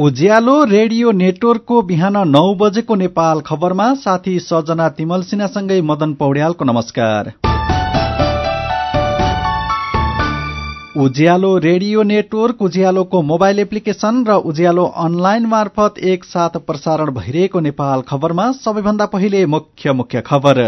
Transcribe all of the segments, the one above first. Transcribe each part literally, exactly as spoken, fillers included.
उज्यालो radio नेटवर्कको बिहान नौ बजेको नेपाल खबरमा साथी सजना तिमल सिन्हासँगै मदन पौड्यालको नमस्कार। उज्यालो रेडियो नेटवर्क, उज्यालोको मोबाइल एप्लिकेशन र उज्यालो अनलाइन मार्फत एक साथ प्रसारण भइरहेको नेपाल खबरमा सबैभन्दा पहिले मुख्य मुख्य खबर।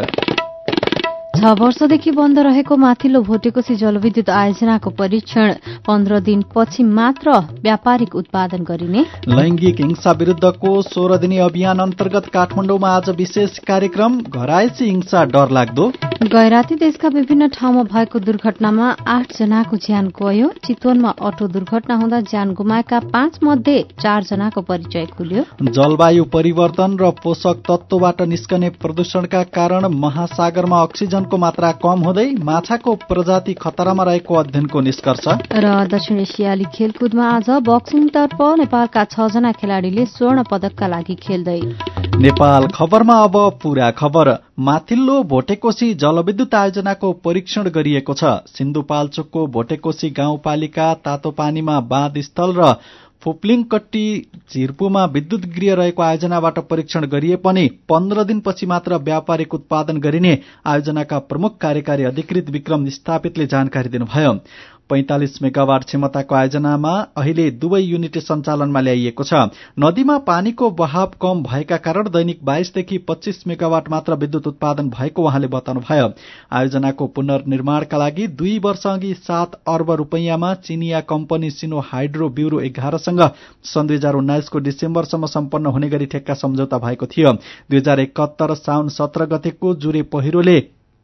छ वर्षदेखि बन्द रहेको माथिल्लो भोटेकोशी जलविद्युत आयोजनाको परीक्षण पन्ध्र दिनपछि मात्र व्यापारिक उत्पादन गरिने। लैंगिक हिंसा विरूद्धको सोह्र दिने अभियान अन्तर्गत काठमाडौँमा आज विशेष कार्यक्रम। घरायसी हिंसा डरलाग्दो। गैराती देशका विभिन्न ठाउँमा भएको दुर्घटनामा आठ जनाको ज्यान गयो। चितवनमा अटो दुर्घटना हुँदा ज्यान गुमाएका पाँच मध्ये चार जनाको परिचय खुल्यो। जलवायु परिवर्तन र पोषक तत्वबाट निस्कने प्रदूषणका कारण महासागरमा अक्सिजन को मात्रा कम हुँदै माछाको प्रजाति खतरामा रहेको अध्ययनको निष्कर्ष। र दक्षिण एसियाली खेलकुदमा आज बक्सिङतर्फ नेपालका छ जना खेलाड़ीले स्वर्ण पदकका लागि खेल्दै। नेपाल खबरमा अब पूरा खबर। माथिल्लो भोटेकोशी जलविद्युत आयोजनाको परीक्षण गरिएको छ। सिन्धुपाल्चोकको भोटेकोशी गाउँपालिका तातोपानीमा बाँध स्थल र फुप्लिङकट्टी झिर्पुमा विद्युत गृह रहेको आयोजनाबाट परीक्षण गरिए पनि पन्ध्र दिनपछि मात्र व्यापारिक उत्पादन गरिने आयोजनाका प्रमुख कार्यकारी अधिकृत विक्रम स्थापितले जानकारी दिनुभयो। पैंतालिस मेगावाट क्षमताको आयोजनामा अहिले दुवै युनिट सञ्चालनमा ल्याइएको छ। नदीमा पानीको बहाव कम भएका कारण दैनिक बाइसदेखि पच्चीस मेगावाट मात्र विद्युत उत्पादन भएको उहाँले बताउनुभयो। आयोजनाको पुनर्निर्माणका लागि दुई वर्ष अघि सात अर्ब रूपियाँमा चिनिया कम्पनी सिनो हाइड्रो ब्यूरो एघारसँग सन् दुई हजार उन्नाइसको डिसेम्बरसम्म सम्पन्न हुने गरी ठेक्का सम्झौता भएको थियो। दुई हजार एकहत्तर साउन सत्र गतेको जुरे पहिरोले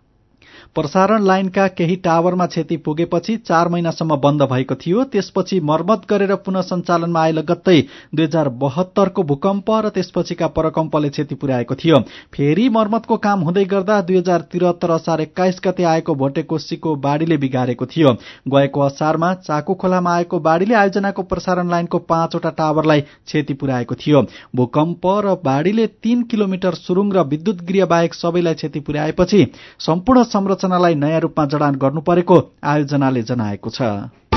प्रसारण लाइनका केही टावरमा क्षति पुगेपछि चार महिनासम्म बन्द भएको थियो। त्यसपछि मर्मत गरेर पुनः सञ्चालनमा आए लगत्तै दुई हजार बहत्तरको भूकम्प र त्यसपछिका परकम्पले क्षति पुर्याएको थियो। फेरि मर्मतको काम हुँदै गर्दा दुई हजार त्रिहत्तर असार एक्काइस गते आएको भोटेकोशीको बाढ़ीले बिगारेको थियो। गएको असारमा चाकु खोलामा आएको बाढ़ीले आयोजनाको प्रसारण लाइनको पाँचवटा टावरलाई क्षति पुर्याएको थियो। भूकम्प र बाढ़ीले तीन किलोमिटर सुरुङ र विद्युत गृह बाहेक सबैलाई क्षति पुर्याएपछि सम्पूर्ण संरचनालाई नयाँ रूपमा जडान गर्नु परेको आयोजनाले जनाएको छ।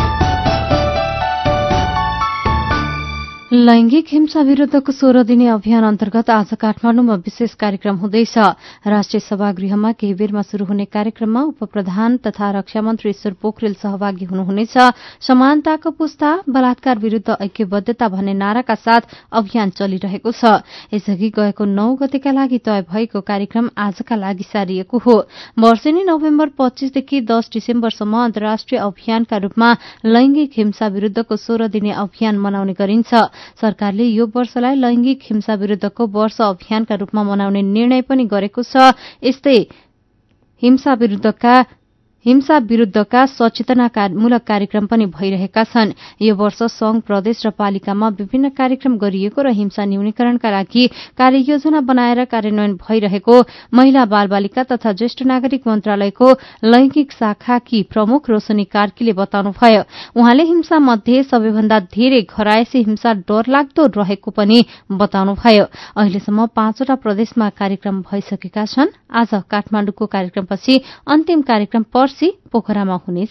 लैंगिक हिंसा विरूद्धको सोह्र दिने अभियान अन्तर्गत आज काठमाडौँमा विशेष कार्यक्रम हुँदैछ। राष्ट्रिय सभागृहमा केही बेरमा शुरू हुने कार्यक्रममा उपप्रधान तथा रक्षा मन्त्री ईश्वर पोखरेल सहभागी हुनुहुनेछ। समानताको पुस्ता, बलात्कार विरूद्ध ऐक्यबद्धता भन्ने नाराका साथ अभियान चलिरहेको छ। यसअघि गएको नौ गतेका लागि तय भएको कार्यक्रम आजका लागि सारिएको हो। वर्षेनी नोभेम्बर पच्चीसदेखि दस डिसेम्बरसम्म अन्तर्राष्ट्रिय अभियानका रूपमा लैंगिक हिंसा विरूद्धको सोह्र दिने अभियान मनाउने गरिन्छ। सरकारले यो वर्षलाई लैंगिक हिंसा विरूद्धको वर्ष अभियानका रूपमा मनाउने निर्णय पनि गरेको छ। यस्तै हिंसा विरूद्धका हिंसा विरूद्धका सचेतनामूलक कार्यक्रम पनि भइरहेका छन्। यो वर्ष संघ, प्रदेश र पालिकामा विभिन्न कार्यक्रम गरिएको र हिंसा न्यूनीकरणका लागि कार्ययोजना बनाएर कार्यान्वयन भइरहेको महिला बालबालिका तथा ज्येष्ठ नागरिक मन्त्रालयको लैंगिक शाखाकी प्रमुख रोशनी कार्कीले बताउनुभयो। उहाँले हिंसा मध्ये सबैभन्दा धेरै घरायसी हिंसा डरलाग्दो रहेको पनि बताउनुभयो। अहिलेसम्म पाँचवटा प्रदेशमा कार्यक्रम भइसकेका छन्। आज काठमाडौँको कार्यक्रमपछि अन्तिम कार्यक्रम पर्सि पोखरामा हुनेछ।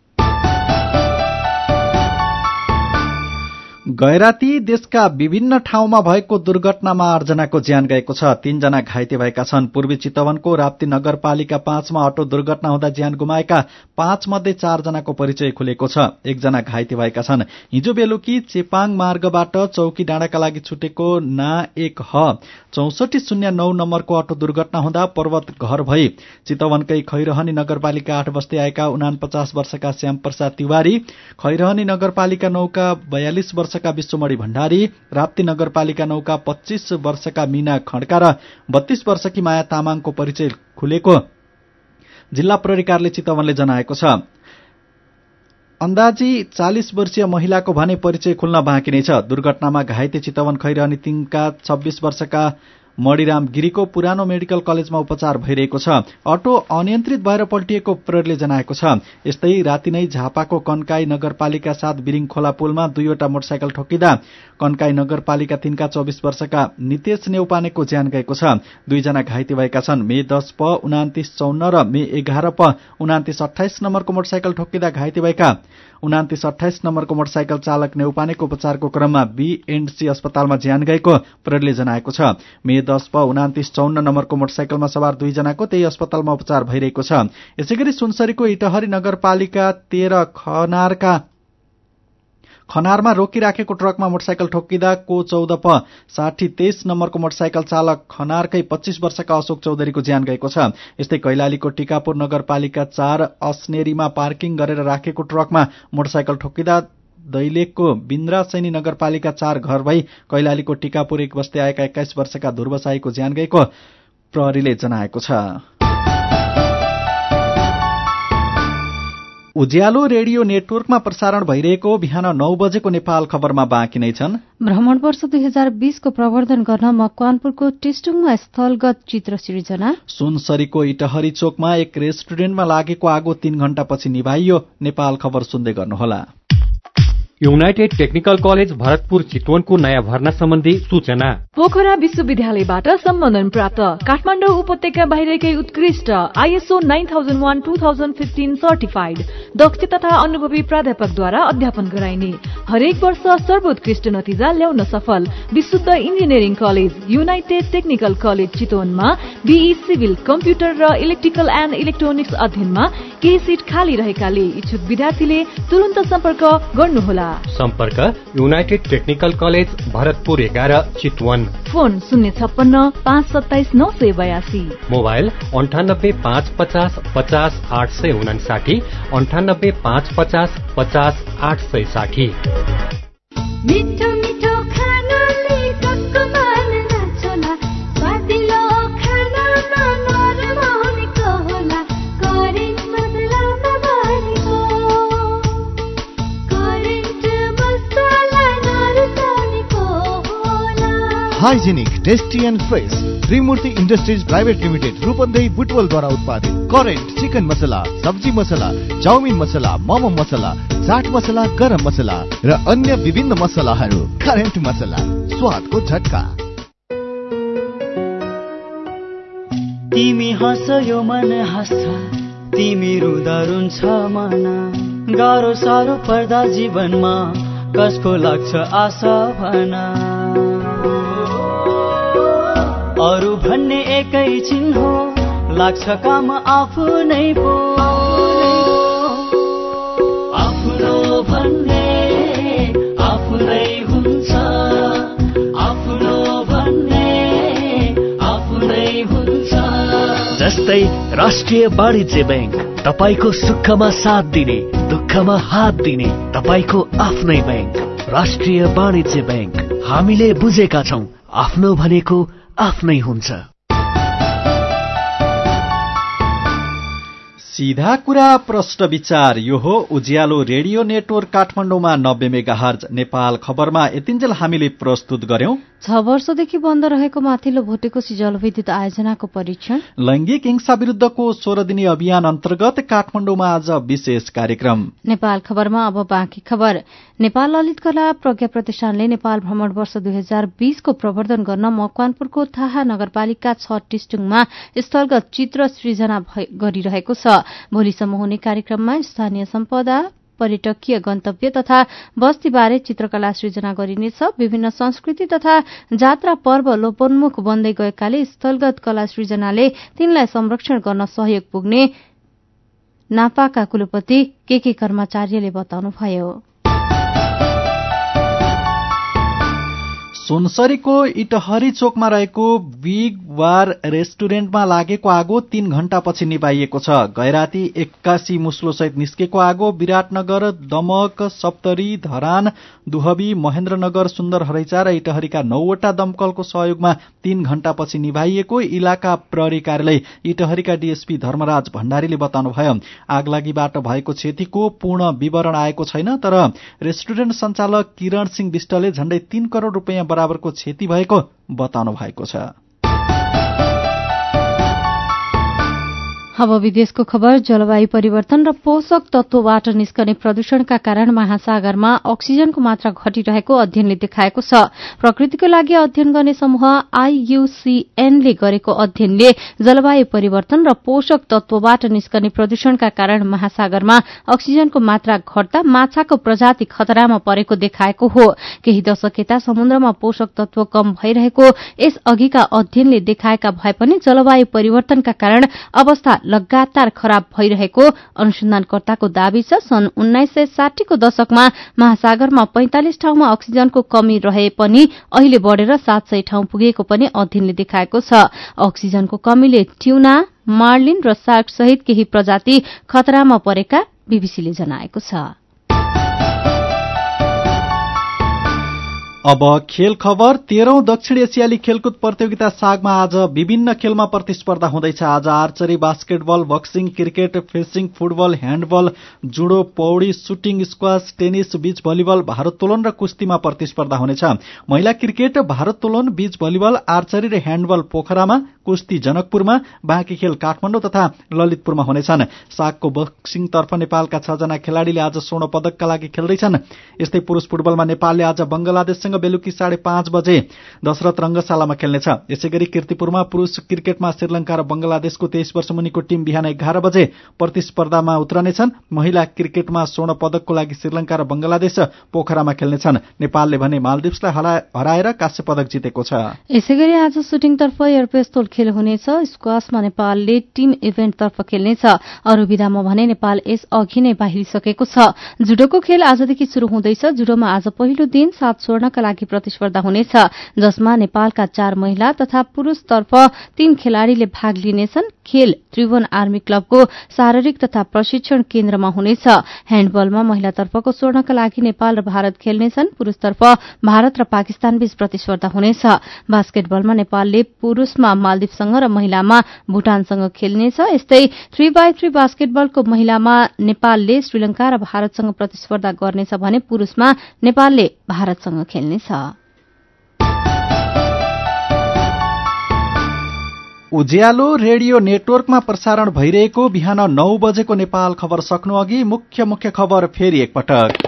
गैराती देशका विभिन्न ठाउँमा भएको दुर्घटनामा आठजनाको ज्यान गएको छ। तीनजना घाइते भएका छन्। पूर्वी चितवनको राप्ती नगरपालिका पाँचमा अटो दुर्घटना हुँदा ज्यान गुमाएका पाँच मध्ये चारजनाको परिचय खुलेको छ। एकजना घाइते भएका छन्। हिजो बेलुकी चेपाङ मार्गबाट चौकी डाँडाका लागि छुटेको ना एक ह चौसठी शून्य नौ नम्बरको अटो दुर्घटना हुँदा पर्वत घर भई चितवनकै खैरहनी नगरपालिका आठ बस्दै आएका उनापचास वर्षका श्याम प्रसाद तिवारी, खैरहनी नगरपालिका नौका बयालिस वर्षका विश्वमणि भण्डारी, राप्ती नगरपालिका नौका पच्चीस वर्षका मीना खड्का र बत्तीस वर्षकी माया तामाङको परिचय खुलेको जिल्ला प्रहरी कार्यालय चितवनले जनाएको छ। अन्दाजी चालीस वर्षीय महिलाको भने परिचय खुल्न बाँकी नै छ। दुर्घटनामा घाइते चितवन खैरहनी तीनका छब्बीस वर्षका मणिराम गिरीको पुरानो मेडिकल कलेजमा उपचार भइरहेको छ। अटो अनियन्त्रित भएर पल्टिएको प्रहरीले जनाएको छ। यस्तै राति नै झापाको कन्काई नगरपालिका साथ बिरिङ खोला पुलमा दुईवटा मोटरसाइकल ठोकिँदा कन्काई नगरपालिका तीनका चौबीस वर्षका नितेश नेउपानेको ज्यान गएको छ। दुईजना घाइते भएका छन्। मे दस प उनातिस चौन्न र मे एघार प उनातिस अठाइस नम्बरको मोटरसाइकल ठोकिँदा घाइते भएका उनातिस अठाइस नम्बरको मोटरसाइकल चालक नेउपानेको उपचारको क्रममा बीएनसी अस्पतालमा ज्यान गएको प्रहरीले जनाएको छ। मे दस प उनातिस चौन्न नम्बरको मोटरसाइकलमा सवार दुईजनाको त्यही अस्पतालमा उपचार भइरहेको छ। यसैगरी सुनसरीको इटहरी नगरपालिका तेह्र खनारका खनारमा रोकिराखेको ट्रकमा मोटरसाइकल ठोक्किँदा को चौध प साठी तेइस नम्बरको मोटरसाइकल चालक खनारकै पच्चीस वर्षका अशोक चौधरीको ज्यान गएको छ। यस्तै कैलालीको टिकापुर नगरपालिका चार अस्नेरीमा पार्किङ गरेर राखेको ट्रकमा मोटरसाइकल ठोक्किँदा दैलेखको बिन्द्रा सैनी नगरपालिका चार घर भई कैलालीको टिकापुर एक बस्दै आएका एक्काइस वर्षका ध्रुवसाईको ज्यान गएको प्रहरीले जनाएको छ। उज्यालो रेडियो नेटवर्कमा प्रसारण भइरहेको बिहान नौ बजेको नेपाल खबरमा बाँकी नै छन्। भ्रमण वर्ष दुई हजार बीसको प्रवर्धन गर्न मकवानपुरको टेस्टुङमा स्थलगत चित्र सिर्जना। सुनसरीको इटहरी चोकमा एक रेस्टुरेन्टमा लागेको आगो तीन घण्टापछि निभाइयो। नेपाल खबर सुन्दै गर्नुहोला। युनाइटेड टेक्निकल कलेज भरतपुर चितवनको नयाँ भर्ना सम्बन्धी सूचना। पोखरा विश्वविद्यालयबाट सम्बन्धन प्राप्त काठमाडौँ उपत्यका बाहिरकै उत्कृष्ट ISO nine thousand one two thousand fifteen certified दक्ष तथा अनुभवी प्राध्यापकद्वारा अध्यापन गराइने हरेक वर्ष सर्वोत्कृष्ट नतिजा ल्याउन सफल विशुद्ध engineering college united technical college चितवनमा बीई सिभिल कम्प्युटर र इलेक्ट्रिकल एन्ड इलेक्ट्रोनिक्स अध्ययनमा केही सिट खाली रहेकाले इच्छुक विद्यार्थीले तुरन्त सम्पर्क गर्नुहोला। सम्पर्क युनाइटेड टेक्निकल कलेज भरतपुर एघार चितवन। फोन शून्य छप्पन्न पाँच सत्ताइस नौ सय बयासी। मोबाइल अन्ठानब्बे पाँच पचास पचास आठ सय उनासाठी अन्ठानब्बे पाँच पचास पचास आठ सय साठी। Hygienic tasty and fresh Trimurti industries private limited Rupandehi Butwal द्वारा उत्पादित करेन्ट चिकन मसला, सब्जी मसला, चाउमिन मसला, मोमो मसला, चाट मसला, गरम मसला र अन्य विभिन्न मसलाहरू। करेन्ट मसला, स्वादको झट्का। तिमी हँसयो मन हँस्छ, तिमी रुँदा रुन्छ मन। गाह्रो साह्रो पर्दा जीवनमा कसको लाग्छ आशा भना। अरू भन्ने एकैछिन हो, लाग्छ काम आफू नै पो। आफ्नो भन्ने आफू नै हुन्छ, आफ्नो भन्ने आफू नै हुन्छ। जस्तै राष्ट्रिय वाणिज्य बैंक, तपाईको सुखमा साथ दिने, दुःखमा हात दिने, तपाईको आफ्नै बैंक। राष्ट्रिय वाणिज्य बैंक, हामीले बुझेका छौं, आफ्नो भनेको आफ्नै हुन्छ। सीधा कुरा प्रश्न विचार, यो हो उज्यालो रेडियो नेटवर्क काठमाडौँमा नब्बे मेगाहर्ज। नेपाल खबरमा यतिन्जेल हामीले प्रस्तुत गर्यौं छ वर्षदेखि बन्द रहेको माथिल्लो भोटेकोशी जलविद्युत आयोजनाको परीक्षण। लैंगिक हिंसा विरूद्धको सोह्र दिने अभियान अन्तर्गत काठमाडौँमा आज विशेष कार्यक्रम। नेपाल खबरमा अब बाँकी खबर। नेपाल ललित कला प्रज्ञा प्रतिष्ठानले नेपाल भ्रमण वर्ष दुई हजार बीसको प्रवर्धन गर्न मकवानपुरको थाहा नगरपालिका छ टिस्टुङमा स्थलगत चित्र सृजना गरिरहेको छ। भोलिसम्म हुने कार्यक्रममा स्थानीय सम्पदा, पर्यटकीय गन्तव्य तथा बस्तीबारे चित्रकला सृजना गरिनेछ। विभिन्न संस्कृति तथा जात्रा पर्व लोपोन्मुख बन्दै गएकाले स्थलगत कला सृजनाले तिनलाई संरक्षण गर्न सहयोग पुग्ने नापाका कुलपति के के कर्माचार्यले बताउनुभयो। सुनसरीको इटहरी चोकमा रहेको बिग वार रेस्टुरेन्टमा लागेको आगो तीन घण्टापछि निभाइएको छ। गैराती एक्कासी मुस्लोसहित निस्केको आगो विराटनगर, दमक, सप्तरी, धरान, दुहबी, महेन्द्रनगर, सुन्दर हरैचा र इटहरीका नौवटा दमकलको सहयोगमा तीन घण्टापछि निभाइएको इलाका प्रहरी कार्यालय इटहरीका डीएसपी धर्मराज भण्डारीले बताउनुभयो। आगलागीबाट भएको क्षतिको पूर्ण विवरण आएको छैन, तर रेस्टुरेन्ट सञ्चालक किरण सिंह विष्टले झण्डै तीन करोड़ रुपियाँ बराबरको क्षति भएको बताउनु भएको छ। अब विदेशको खबर। जलवायु परिवर्तन र पोषक तत्वबाट निस्कने प्रदूषणका कारण महासागरमा अक्सिजनको मात्रा घटिरहेको अध्ययनले देखाएको छ। प्रकृतिको लागि अध्ययन गर्ने समूह आईयूसीएनले गरेको अध्ययनले जलवायु परिवर्तन र पोषक तत्वबाट निस्कने प्रदूषणका कारण महासागरमा अक्सिजनको मात्रा घट्दा माछाको प्रजाति खतरामा परेको देखाएको हो। केही दशक यता समुद्रमा पोषक तत्व कम भइरहेको यस अघिका अध्ययनले देखाएका भए पनि जलवायु परिवर्तनका कारण अवस्था लगातार खराब भइरहेको अनुसन्धानकर्ताको दावी छ। सन् उन्नाइस सय साठीको दशकमा महासागरमा पैंतालिस ठाउँमा अक्सिजनको कमी रहे पनि अहिले बढ़ेर सात सय ठाउँ पुगेको पनि अध्ययनले देखाएको छ। अक्सिजनको कमीले ट्युना, मार्लिन र सार्क सहित केही प्रजाति खतरामा परेका बीबीसीले जनाएको छ। अब खेल खबर। तेह्रौं दक्षिण एसियाली खेलकुद प्रतियोगिता सागमा आज विभिन्न खेलमा प्रतिस्पर्धा हुँदैछ। आज archery, basketball, boxing, cricket, fencing, football, handball, judo, पौडी, shooting, squash, tennis, beach volleyball, भारोत्तोलन र कुस्तीमा प्रतिस्पर्धा हुनेछ। महिला क्रिकेट, भारोत्तोलन, बीच भलिबल, आर्चरी र ह्याण्डबल पोखरामा, कुस्ती जनकपुरमा, बाँकी खेल काठमाडौँ तथा ललितपुरमा हुनेछन्। सागको बक्सिङतर्फ नेपालका छजना खेलाड़ीले आज स्वर्ण पदकका लागि खेल्दैछन्। यस्तै पुरूष फुटबलमा नेपालले आज बंगलादेशसँग बेलुकी साढे पाँच बजे दशरथ रंगशालामा खेल्नेछ। यसैगरी कीर्तिपुरमा पुरूष क्रिकेटमा श्रीलंका र बंगलादेशको तेइस वर्ष मुनिको टीम बिहान एघार बजे प्रतिस्पर्धामा उत्रनेछन्। महिला क्रिकेटमा स्वर्ण पदकको लागि श्रीलंका र बंगलादेश पोखरामा खेल्नेछन्। नेपालले भने मालदिप्सलाई हराएर काँस्य पदक जितेको छ। यसैगरी आज सुटिङतर्फ एयरपेस्तोल खेल हुनेछ। स्क्वासमा नेपालले टीम इभेन्टतर्फ खेल्नेछ। अरू विधामा भने नेपाल यस अघि नै बाहिरिसकेको छ। जुडोको खेल आजदेखि शुरू हुँदैछ। जुडोमा आज पहिलो दिन सात स्वर्णका लागि प्रतिस्पर्धा हुनेछ, जसमा नेपालका चार महिला तथा पुरूषतर्फ तीन खेलाड़ीले भाग लिनेछन्। खेल त्रिभुवन आर्मी क्लबको शारीरिक तथा प्रशिक्षण केन्द्रमा हुनेछ। ह्याण्डबलमा महिलातर्फको स्वर्णका लागि नेपाल र भारत खेल्नेछन्। पुरूषतर्फ भारत र पाकिस्तान बीच प्रतिस्पर्धा हुनेछ। बास्केटबलमा नेपालले पुरूषमा मालदिवसँग र महिलामा भूटानसँग खेल्नेछ। यस्तै थ्री बाई थ्री बास्केटबलको महिलामा नेपालले श्रीलंका र भारतसँग प्रतिस्पर्धा गर्नेछ भने पुरूषमा नेपालले भारतसँग खेल्नेछ। उज्यालो रेडियो नेटवर्कमा प्रसारण भइरहेको बिहान नौ बजेको नेपाल खबर सक्नु अघि मुख्य मुख्य खबर फेरि एकपटक।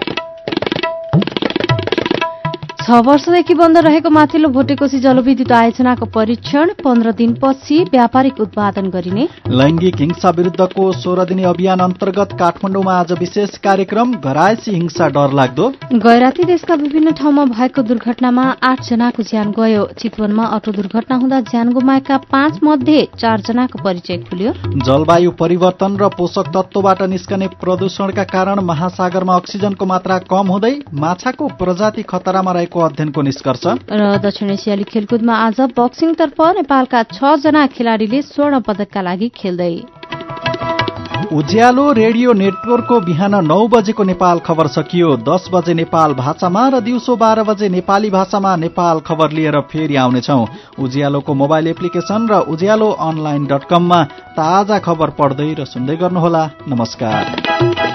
छ वर्षदेखि बन्द रहेको माथिल्लो भोटेकोशी जलविद्युत आयोजनाको परीक्षण पन्ध्र दिनपछि व्यापारिक उत्पादन गरिने। लैंगिक हिंसा विरूद्धको सोह्र दिने अभियान अन्तर्गत काठमाडौँमा आज विशेष कार्यक्रम। घरायसी हिंसा डरलाग्दो। गैराती देशका विभिन्न ठाउँमा भएको दुर्घटनामा आठ जनाको ज्यान गयो। चितवनमा अटो दुर्घटना हुँदा ज्यान गुमाएका पाँच मध्ये चार जनाको परिचय खुल्यो। जलवायु परिवर्तन र पोषक तत्वबाट निस्कने प्रदूषणका कारण महासागरमा अक्सिजनको मात्रा कम हुँदै माछाको प्रजाति खतरामा रहेको अध्ययनको निष्कर्ष। र दक्षिण एसियाली खेलकुदमा आज बक्सिङतर्फ नेपालका छ जना खेलाड़ीले स्वर्ण पदकका लागि खेल्दै। उज्यालो रेडियो नेटवर्कको बिहान नौ बजेको नेपाल खबर सकियो। दस बजे नेपाल भाषामा र दिउँसो बाह्र बजे नेपाली भाषामा नेपाल खबर लिएर फेरि आउनेछौं। उज्यालोको मोबाइल एप्लिकेशन र उज्यालो अनलाइन डट कममा ताजा खबर पढ्दै र सुन्दै गर्नुहोला। नमस्कार।